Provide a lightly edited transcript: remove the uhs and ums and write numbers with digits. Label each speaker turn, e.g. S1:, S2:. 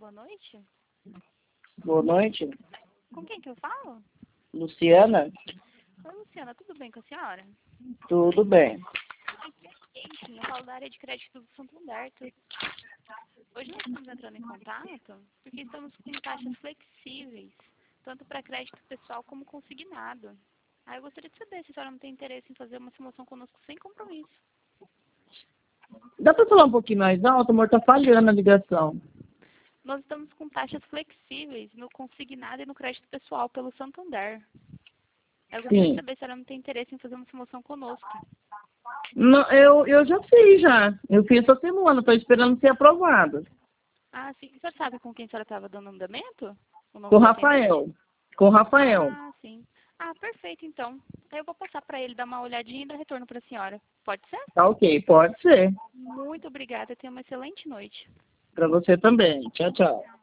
S1: boa noite.
S2: Boa noite.
S1: Com quem que eu falo?
S2: Luciana?
S1: Oi, Luciana, tudo bem com a senhora?
S2: Tudo bem.
S1: Sim, eu falo da área de crédito do Santander. Hoje nós estamos entrando em contato porque estamos com taxas flexíveis, tanto para crédito pessoal como consignado. Aí eu gostaria de saber se a senhora não tem interesse em fazer uma simulação conosco sem compromisso.
S2: Dá para falar um pouquinho mais alto? O amor, tá falhando a ligação.
S1: Nós estamos com taxas flexíveis no consignado e no crédito pessoal pelo Santander. Eu gostaria de
S2: Sim.
S1: saber se a senhora não tem interesse em fazer uma simulação conosco.
S2: Não, eu já fiz, já. Eu fiz essa semana, estou esperando ser aprovado.
S1: Ah, sim. Você sabe com quem a senhora estava dando andamento? O nome
S2: Com o
S1: do atendente?
S2: Rafael. Com o Rafael.
S1: Ah, sim. Ah, perfeito, então. Aí eu vou passar para ele dar uma olhadinha e dar retorno para a senhora. Pode ser?
S2: Tá ok, pode ser.
S1: Muito obrigada. Tenha uma excelente noite.
S2: Para você também. Tchau, tchau.